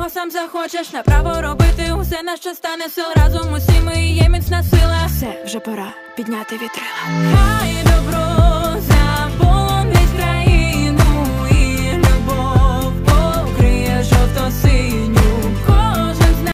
чого сам захочеш, направо робити усе, на що стане сил. Разом усі ми є міцна сила. Все, вже пора підняти вітрила.